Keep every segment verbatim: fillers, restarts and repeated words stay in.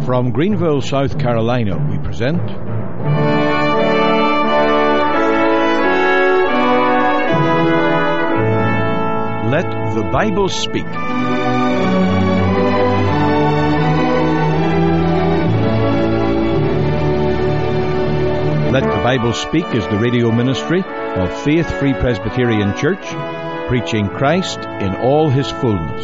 From Greenville, South Carolina, we present Let the Bible Speak. Let the Bible Speak is the radio ministry of Faith Free Presbyterian Church, preaching Christ in all his fullness.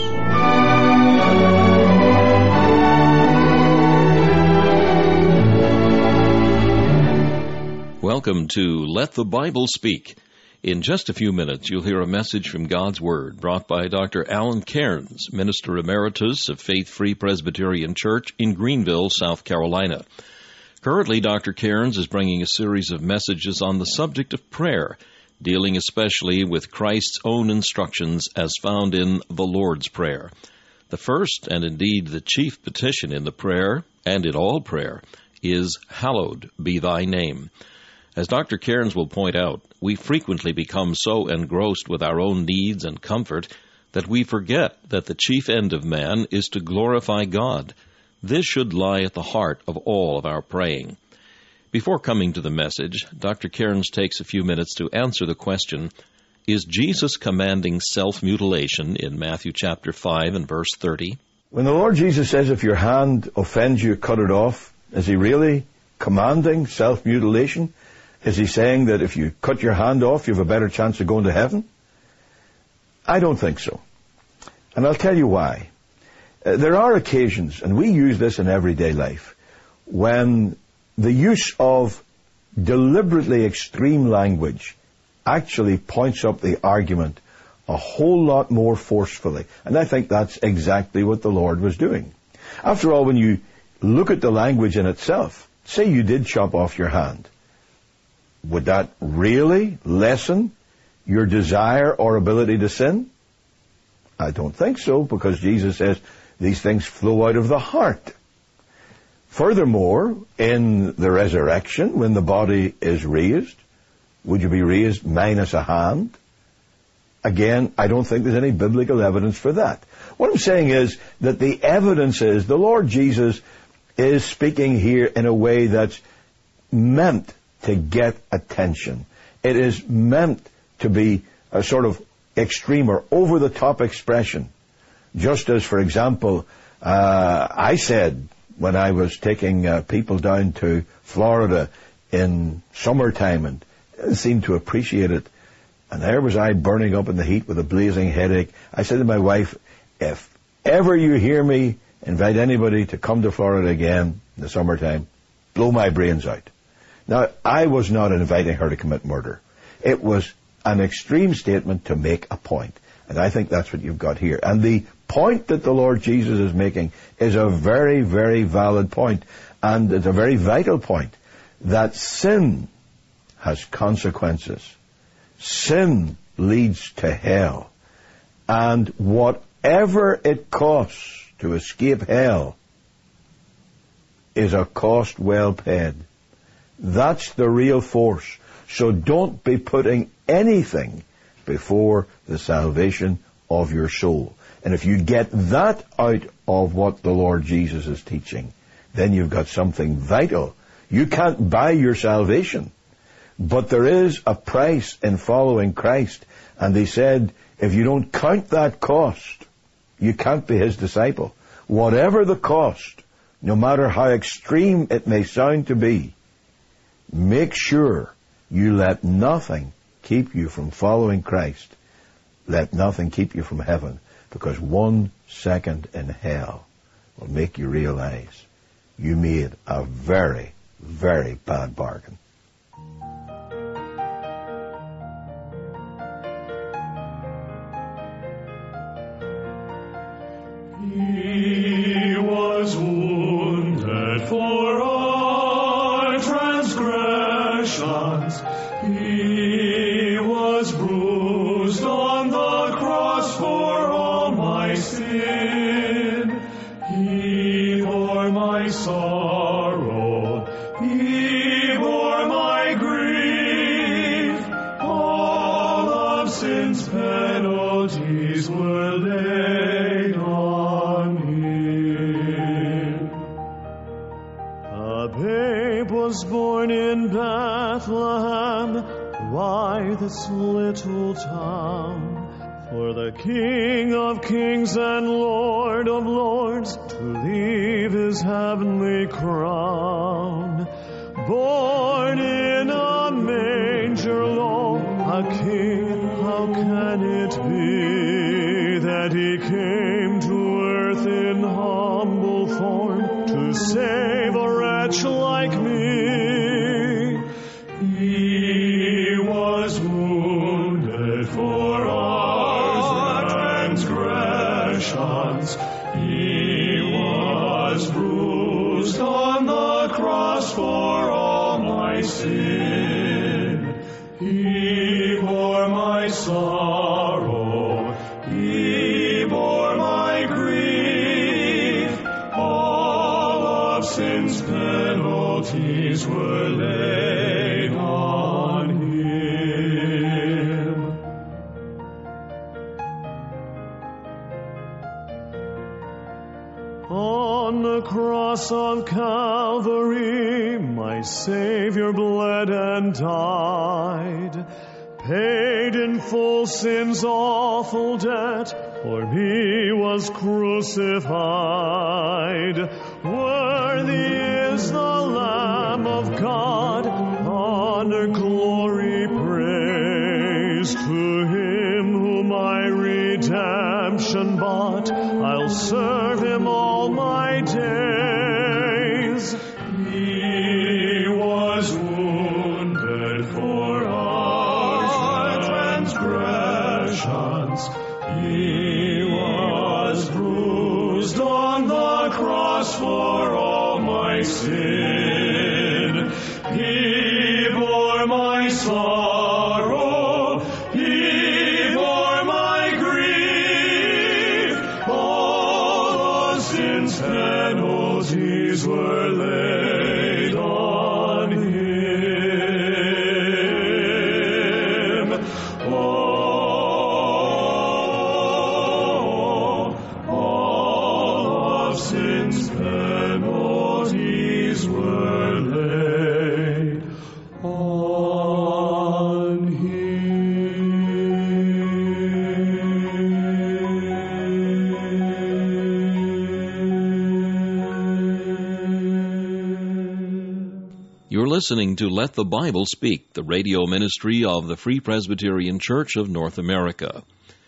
Welcome to Let the Bible Speak. In just a few minutes, you'll hear a message from God's Word brought by Doctor Alan Cairns, Minister Emeritus of Faith Free Presbyterian Church in Greenville, South Carolina. Currently, Doctor Cairns is bringing a series of messages on the subject of prayer, dealing especially with Christ's own instructions as found in the Lord's Prayer. The first, and indeed the chief petition in the prayer, and in all prayer, is, "Hallowed be thy name." As Doctor Cairns will point out, we frequently become so engrossed with our own needs and comfort that we forget that the chief end of man is to glorify God. This should lie at the heart of all of our praying. Before coming to the message, Doctor Cairns takes a few minutes to answer the question, is Jesus commanding self-mutilation in Matthew chapter five and verse thirty? When the Lord Jesus says, if your hand offends you, cut it off, is he really commanding self-mutilation? Is he saying that if you cut your hand off, you have a better chance of going to heaven? I don't think so. And I'll tell you why. Uh, there are occasions, and we use this in everyday life, when the use of deliberately extreme language actually points up the argument a whole lot more forcefully. And I think that's exactly what the Lord was doing. After all, when you look at the language in itself, say you did chop off your hand, would that really lessen your desire or ability to sin? I don't think so, because Jesus says these things flow out of the heart. Furthermore, in the resurrection, when the body is raised, would you be raised minus a hand? Again, I don't think there's any biblical evidence for that. What I'm saying is that the evidence is the Lord Jesus is speaking here in a way that's meant to get attention. It is meant to be a sort of extreme or over-the-top expression. Just as, for example, uh, I said when I was taking uh, people down to Florida in summertime and seemed to appreciate it, and there was I burning up in the heat with a blazing headache. I said to my wife, if ever you hear me invite anybody to come to Florida again in the summertime, blow my brains out. Now, I was not inviting her to commit murder. It was an extreme statement to make a point. And I think that's what you've got here. And the point that the Lord Jesus is making is a very, very valid point. And it's a very vital point. That sin has consequences. Sin leads to hell. And whatever it costs to escape hell is a cost well paid. That's the real force. So don't be putting anything before the salvation of your soul. And if you get that out of what the Lord Jesus is teaching, then you've got something vital. You can't buy your salvation, but there is a price in following Christ. And they said, if you don't count that cost, you can't be his disciple. Whatever the cost, no matter how extreme it may sound to be, make sure you let nothing keep you from following Christ. Let nothing keep you from heaven, because one second in hell will make you realize you made a very, very bad bargain. He was wounded for our transgressions. He was bruised on the cross for all my sin. He bore my sorrow. He bore my grief. All of sin's penalties were laid on him. was born in Bethlehem, why this little town? For the King of kings and Lord of lords to leave his heavenly crown. Born in a manger low, a king, how can it be that he came to earth in humble form to save a wretch like me? He was wounded for our transgressions. He was bruised on the cross for all my sin. He bore my sorrow. He bore my grief. All of sin's penalties were laid on him. On the cross of Calvary, my Savior bled and died, paid in full sin's awful debt, for me was crucified. Worthy is the Lamb of God, honor, glory, praise to him whom my redemption bought. I'll serve him all my days. He was wounded for our transgressions. He was bruised on the cross for all my sin. He bore my sorrow. He bore my grief. All of sin's penalties were laid on him. Oh, all of sin's penalties were laid on him. You're listening to Let the Bible Speak, the radio ministry of the Free Presbyterian Church of North America.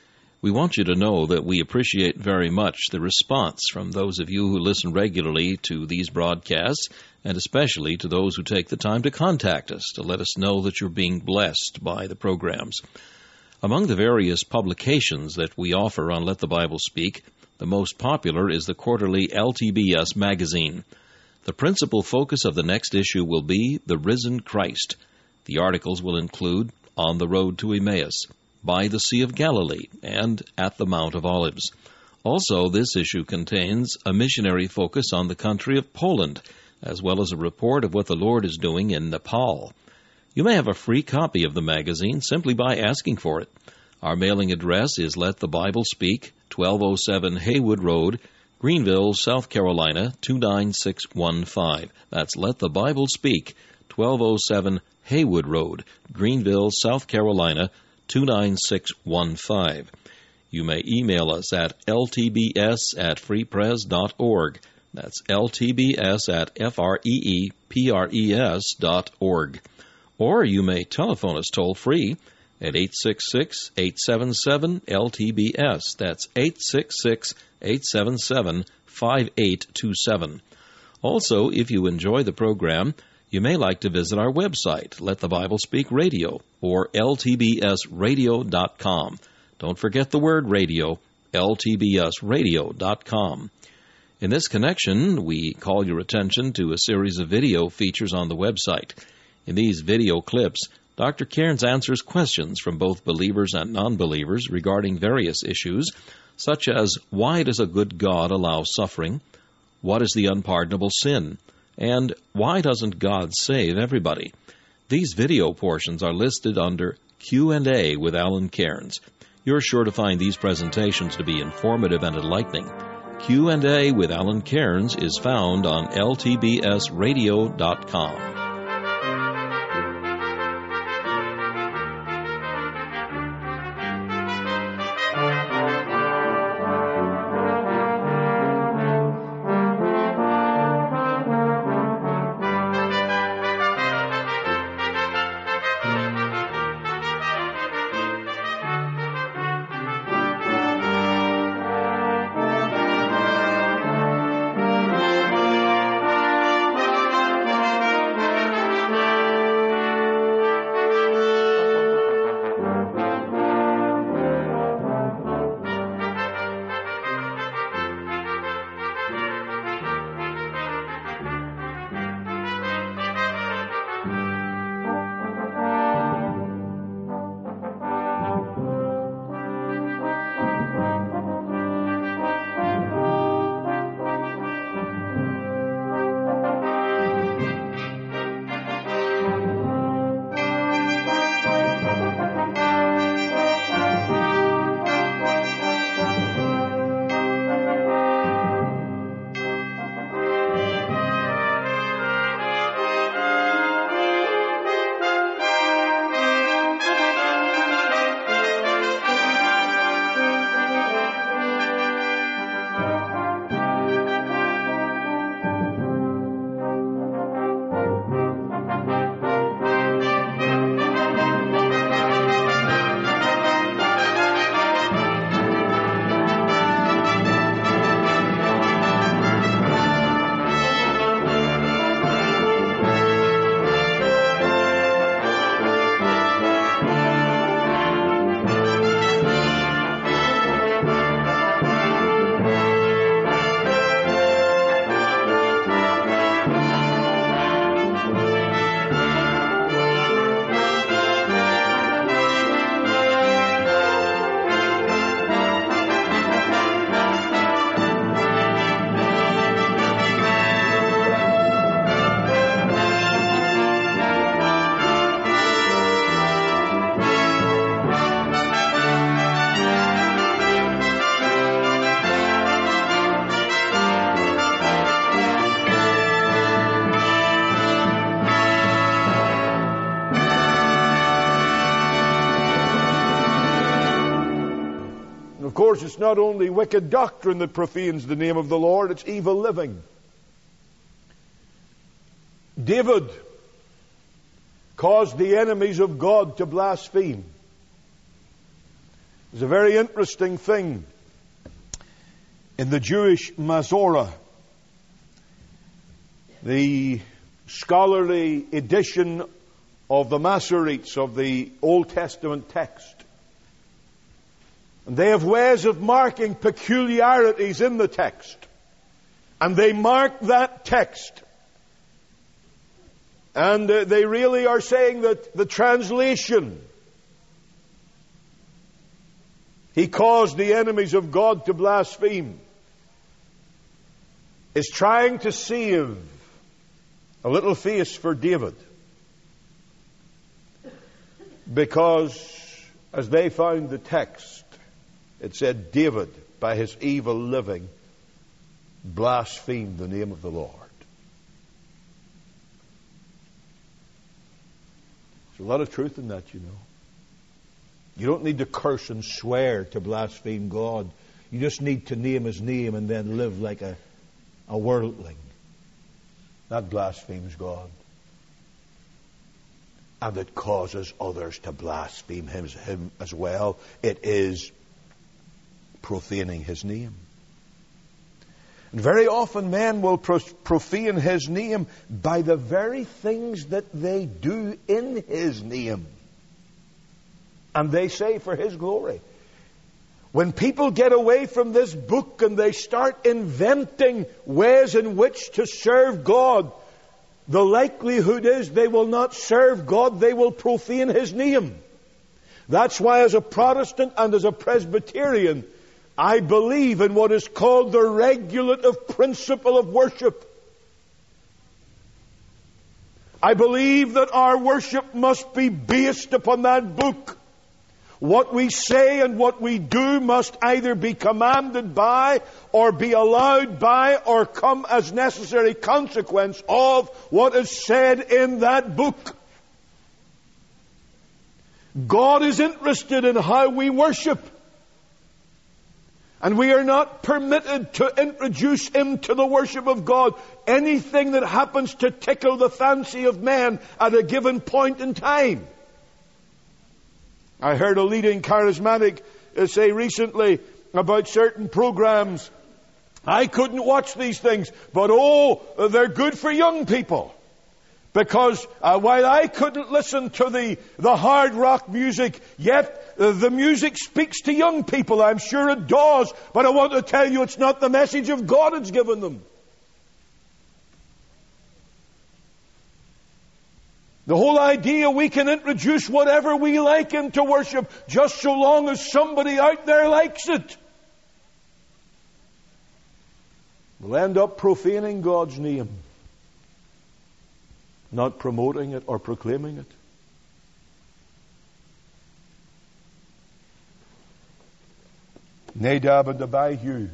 We want you to know that we appreciate very much the response from those of you who listen regularly to these broadcasts, and especially to those who take the time to contact us to let us know that you're being blessed by the programs. Among the various publications that we offer on Let the Bible Speak, the most popular is the quarterly L T B S magazine. The principal focus of the next issue will be the risen Christ. The articles will include On the Road to Emmaus, By the Sea of Galilee, and At the Mount of Olives. Also, this issue contains a missionary focus on the country of Poland, as well as a report of what the Lord is doing in Nepal. You may have a free copy of the magazine simply by asking for it. Our mailing address is Let the Bible Speak, twelve oh seven Haywood Road, Greenville, South Carolina, two nine six one five. That's Let the Bible Speak, twelve oh seven Haywood Road, Greenville, South Carolina, two nine six one five. You may email us at l t b s at free pres dot org. That's l t b s at f r e e p r e s dot org. Or you may telephone us toll-free at eight six six, eight seven seven, L T B S. That's eight six six, eight seven seven, five eight two seven. Also, if you enjoy the program, you may like to visit our website, Let the Bible Speak Radio, or l t b s radio dot com. Don't forget the word radio, l t b s radio dot com. In this connection, we call your attention to a series of video features on the website. In these video clips, Doctor Cairns answers questions from both believers and non-believers regarding various issues, such as why does a good God allow suffering, what is the unpardonable sin, and why doesn't God save everybody? These video portions are listed under Q and A with Alan Cairns. You're sure to find these presentations to be informative and enlightening. Q and A with Alan Cairns is found on l t b s radio dot com. course, it's not only wicked doctrine that profanes the name of the Lord, it's evil living. David caused the enemies of God to blaspheme. There's a very interesting thing in the Jewish Masorah, the scholarly edition of the Masoretes of the Old Testament text. And they have ways of marking peculiarities in the text. And they mark that text. And uh, they really are saying that the translation, he caused the enemies of God to blaspheme, is trying to save a little face for David. Because, as they found the text, it said David, by his evil living, blasphemed the name of the Lord. There's a lot of truth in that, you know. You don't need to curse and swear to blaspheme God. You just need to name His name and then live like a, a worldling. That blasphemes God. And it causes others to blaspheme him, him as well. It is profaning His name. And very often men will profane His name by the very things that they do in His name. And they say for His glory. When people get away from this book and they start inventing ways in which to serve God, the likelihood is they will not serve God, they will profane His name. That's why as a Protestant and as a Presbyterian, I believe in what is called the regulative principle of worship. I believe that our worship must be based upon that book. What we say and what we do must either be commanded by, or be allowed by, or come as necessary consequence of what is said in that book. God is interested in how we worship. And we are not permitted to introduce into the worship of God anything that happens to tickle the fancy of men at a given point in time. I heard a leading charismatic say recently about certain programs, I couldn't watch these things, but oh, they're good for young people. Because uh, while I couldn't listen to the, the hard rock music, yet uh, the music speaks to young people. I'm sure it does. But I want to tell you, it's not the message of God it's given them. The whole idea we can introduce whatever we like into worship, just so long as somebody out there likes it. We'll end up profaning God's name, not promoting it or proclaiming it. Nadab and Abihu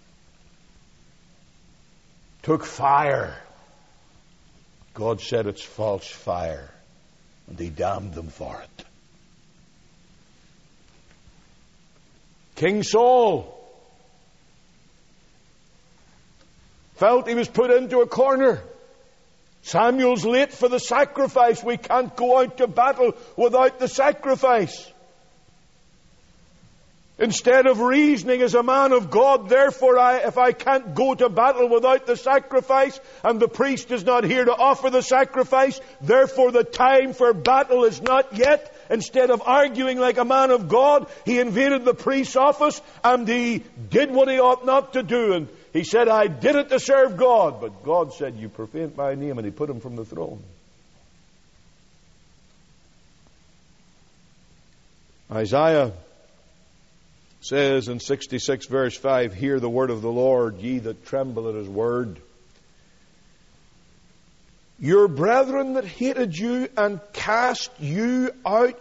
took fire. God said it's false fire, and He damned them for it. King Saul felt he was put into a corner. Samuel's late for the sacrifice. We can't go out to battle without the sacrifice. Instead of reasoning as a man of God, therefore, I, if I can't go to battle without the sacrifice, and the priest is not here to offer the sacrifice, therefore the time for battle is not yet. Instead of arguing like a man of God, he invaded the priest's office and he did what he ought not to do. And he said, I did it to serve God. But God said, you profaned my name, and He put him from the throne. Isaiah says in sixty-six verse five, hear the word of the Lord, ye that tremble at His word. Your brethren that hated you and cast you out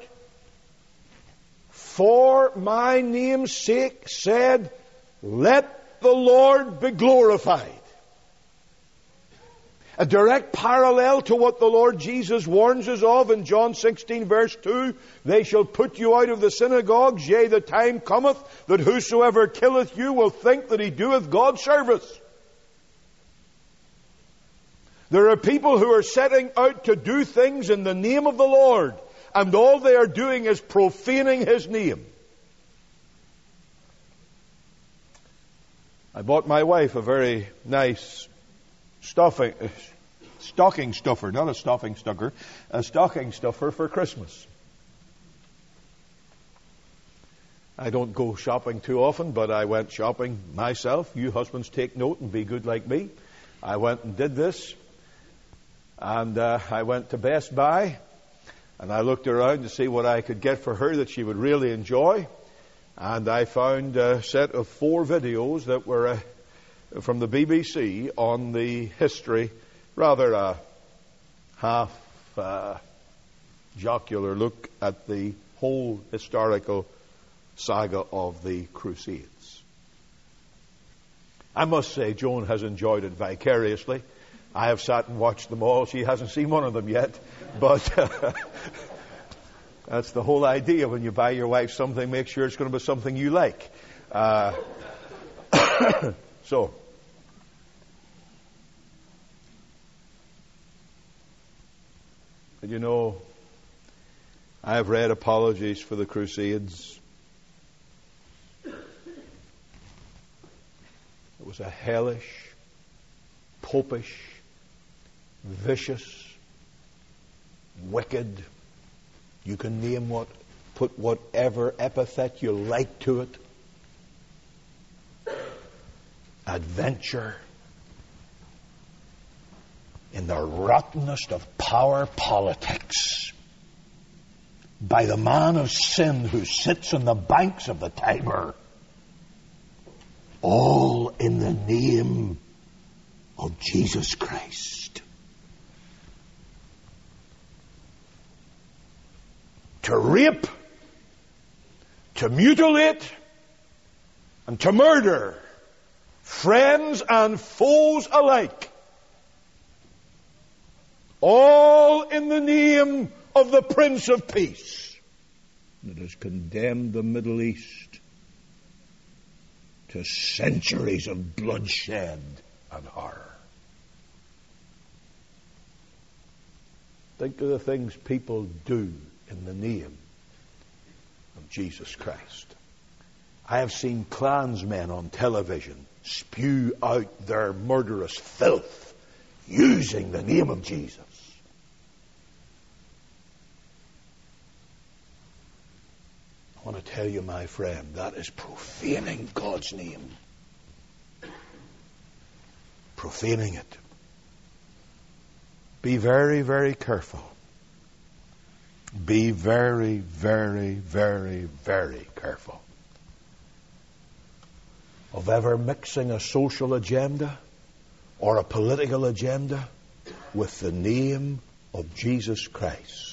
for my name's sake said, let the Lord be glorified. A direct parallel to what the Lord Jesus warns us of in John sixteen verse two. They shall put you out of the synagogues, yea, the time cometh that whosoever killeth you will think that he doeth God service. There are people who are setting out to do things in the name of the Lord, and all they are doing is profaning His name. I bought my wife a very nice stuffing, uh, stocking stuffer, not a stuffing stucker, a stocking stuffer for Christmas. I don't go shopping too often, but I went shopping myself. You husbands take note and be good like me. I went and did this, and uh, I went to Best Buy, and I looked around to see what I could get for her that she would really enjoy, and I found a set of four videos that were uh, from the B B C on the history, rather a half uh, jocular look at the whole historical saga of the Crusades. I must say, Joan has enjoyed it vicariously. I have sat and watched them all. She hasn't seen one of them yet, but uh, that's the whole idea. When you buy your wife something, make sure it's going to be something you like. Uh, so, you know, I have read apologies for the Crusades. It was a hellish, popish, vicious, wicked, you can name what, put whatever epithet you like to it, adventure in the rottenest of power politics by the man of sin who sits on the banks of the Tiber, all in the name of Jesus Christ. To rape, to mutilate, and to murder friends and foes alike, all in the name of the Prince of Peace that has condemned the Middle East to centuries of bloodshed and horror. Think of the things people do in the name of Jesus Christ. I have seen Klansmen on television spew out their murderous filth using the name of Jesus. I want to tell you, my friend, that is profaning God's name. Profaning it. Be very, very careful. Be very, very, very, very careful of ever mixing a social agenda or a political agenda with the name of Jesus Christ.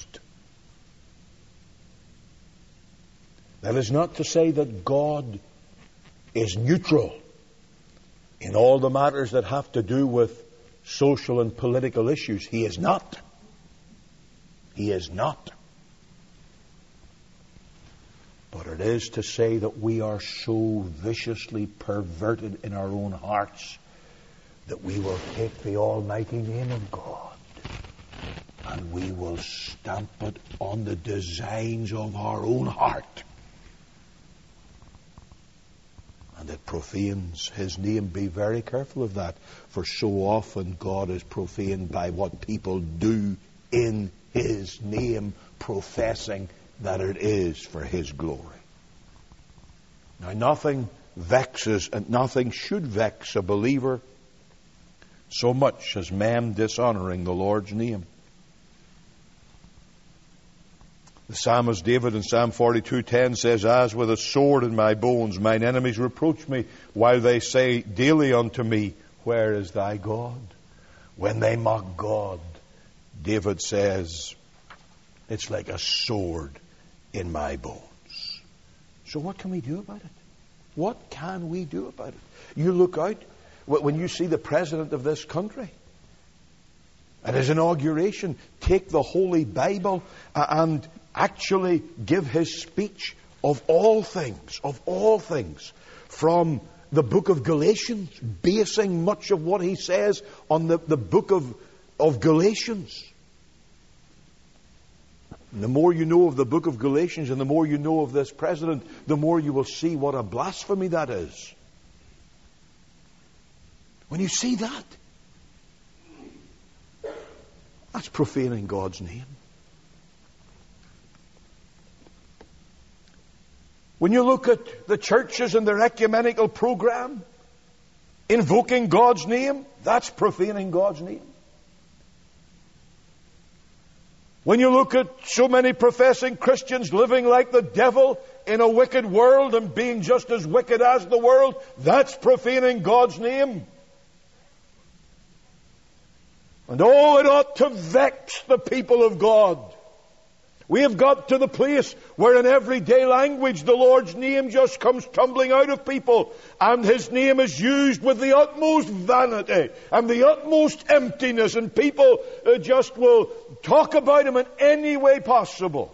That is not to say that God is neutral in all the matters that have to do with social and political issues. He is not. He is not. But it is to say that we are so viciously perverted in our own hearts that we will take the almighty name of God and we will stamp it on the designs of our own heart. And it profanes His name. Be very careful of that, for so often God is profaned by what people do in His name, professing that it is for His glory. Now, nothing vexes and nothing should vex a believer so much as men dishonoring the Lord's name. The psalmist David in Psalm forty-two ten says, "As with a sword in my bones, mine enemies reproach me, while they say daily unto me, where is thy God?" When they mock God, David says, it's like a sword in my bones. So what can we do about it? What can we do about it? You look out, when you see the president of this country, at his inauguration, take the Holy Bible and actually give his speech of all things, of all things, from the book of Galatians, basing much of what he says on the, the book of, of Galatians. And the more you know of the book of Galatians and the more you know of this president, the more you will see what a blasphemy that is. When you see that, that's profaning God's name. When you look at the churches and their ecumenical program, invoking God's name, that's profaning God's name. When you look at so many professing Christians living like the devil in a wicked world and being just as wicked as the world, that's profaning God's name. And oh, it ought to vex the people of God. We have got to the place where in everyday language the Lord's name just comes tumbling out of people, and his name is used with the utmost vanity and the utmost emptiness, and people uh, just will talk about him in any way possible,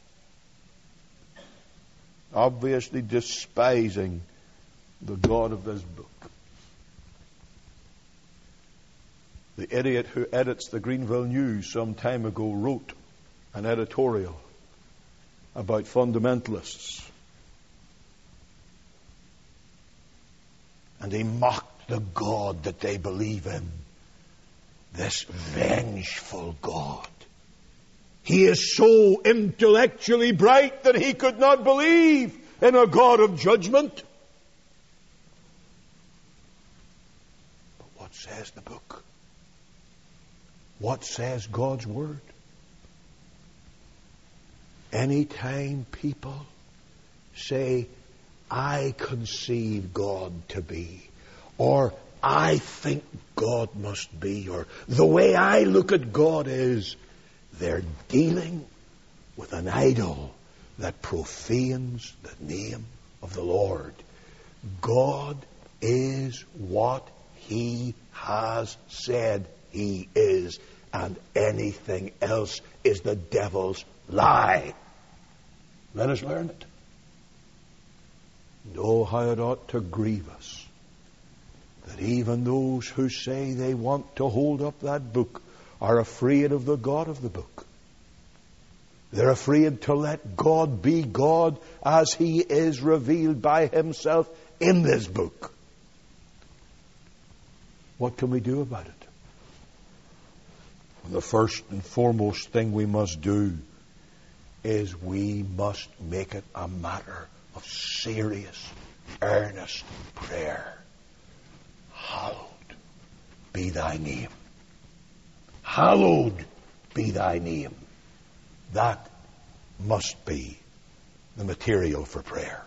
obviously despising the God of this book. The idiot who edits the Greenville News some time ago wrote an editorial about fundamentalists. And he mocked the God that they believe in. This vengeful God. He is so intellectually bright that he could not believe in a God of judgment. But what says the book? What says God's Word? Anytime people say, I conceive God to be, or I think God must be, or the way I look at God is, they're dealing with an idol that profanes the name of the Lord. God is what He has said He is, and anything else is the devil's lie. Let us learn it. And oh, how it ought to grieve us that even those who say they want to hold up that book are afraid of the God of the book. They're afraid to let God be God as He is revealed by Himself in this book. What can we do about it? Well, the first and foremost thing we must do is we must make it a matter of serious, earnest prayer. Hallowed be thy name. Hallowed be thy name. That must be the material for prayer.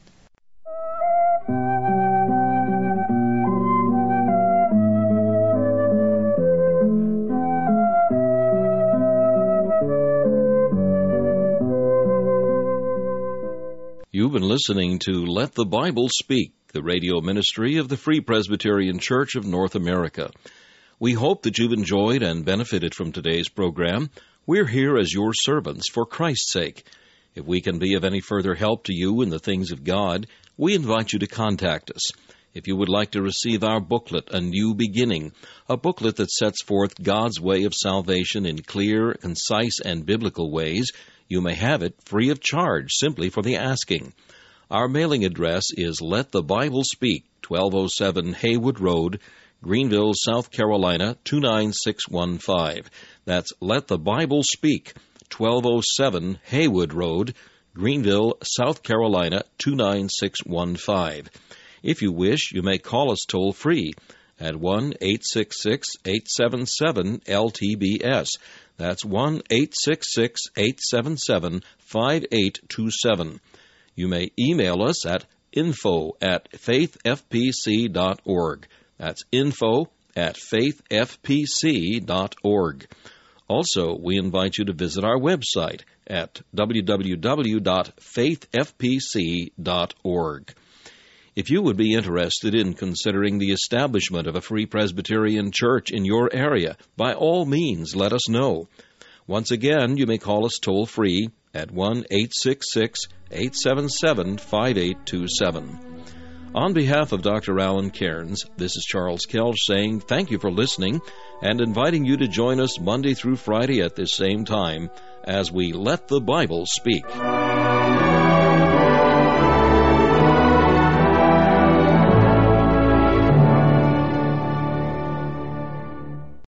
You've been listening to Let the Bible Speak, the radio ministry of the Free Presbyterian Church of North America. We hope that you've enjoyed and benefited from today's program. We're here as your servants for Christ's sake. If we can be of any further help to you in the things of God, we invite you to contact us. If you would like to receive our booklet, A New Beginning, a booklet that sets forth God's way of salvation in clear, concise, and biblical ways, you may have it free of charge, simply for the asking. Our mailing address is Let the Bible Speak, twelve oh seven Haywood Road, Greenville, South Carolina, two nine six one five. That's Let the Bible Speak, twelve oh seven Haywood Road, Greenville, South Carolina, two nine six one five. If you wish, you may call us toll-free at one eight six six, eight seven seven, L T B S. That's one eight six six, eight seven seven, five eight two seven. You may email us at info at faith f p c dot org. That's info at faith f p c dot org. Also, we invite you to visit our website at w w w dot faith f p c dot org. If you would be interested in considering the establishment of a Free Presbyterian Church in your area, by all means, let us know. Once again, you may call us toll-free at one eight six six, eight seven seven, five eight two seven. On behalf of Doctor Alan Cairns, this is Charles Kelch saying thank you for listening and inviting you to join us Monday through Friday at this same time as we Let the Bible Speak.